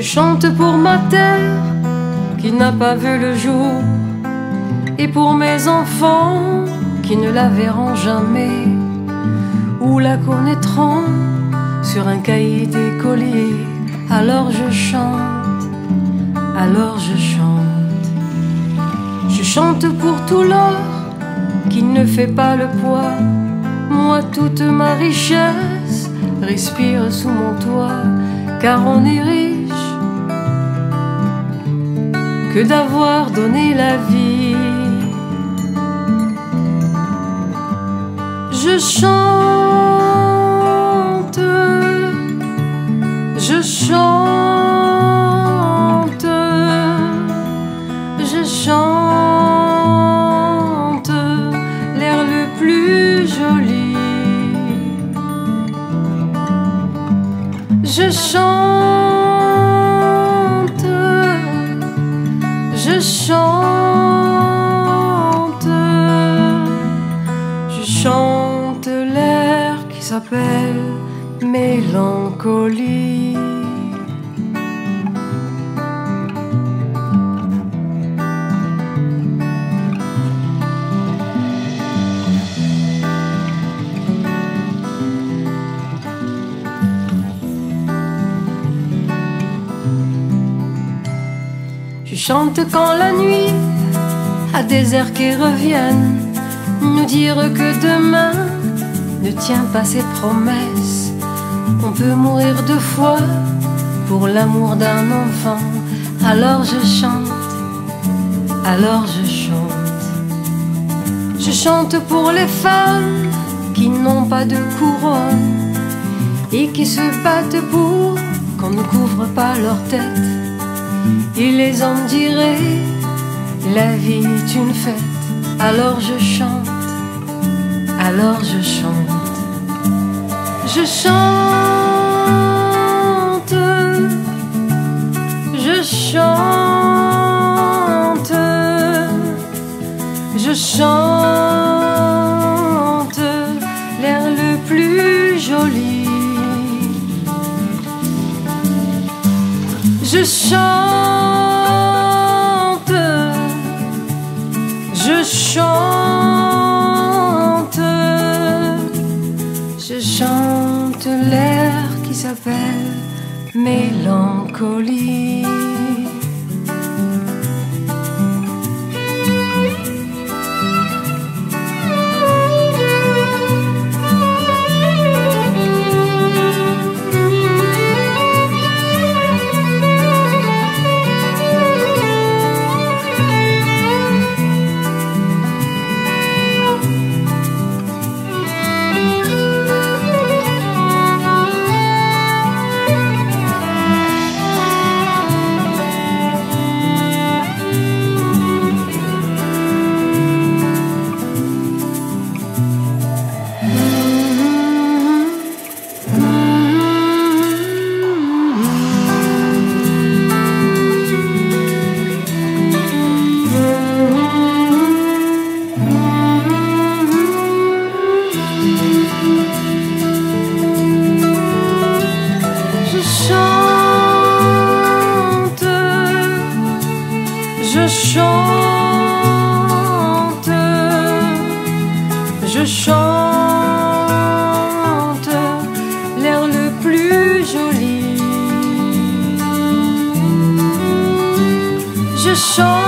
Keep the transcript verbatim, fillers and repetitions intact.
Je chante pour ma terre qui n'a pas vu le jour, et pour mes enfants qui ne la verront jamais, ou la connaîtront sur un cahier d'écolier. Alors je chante, alors je chante. Je chante pour tout l'or qui ne fait pas le poids. Moi toute ma richesse respire sous mon toit, car on est riche que d'avoir donné la vie. Je chante, je chante, je chante l'air le plus joli. Je chante, je chante, je chante l'air qui s'appelle mélancolie. Je chante quand la nuit a des airs qui reviennent nous dire que demain ne tient pas ses promesses. On peut mourir deux fois pour l'amour d'un enfant. Alors je chante, alors je chante. Je chante pour les femmes qui n'ont pas de couronne et qui se battent pour qu'on ne couvre pas leur tête. Et les hommes diraient, la vie est une fête. Alors je chante, alors je chante. Je chante, je chante, je chante l'air le plus joli. Je chante, je chante, je chante l'air qui s'appelle mélancolie. Je chante, je chante l'air le plus joli. Je chante.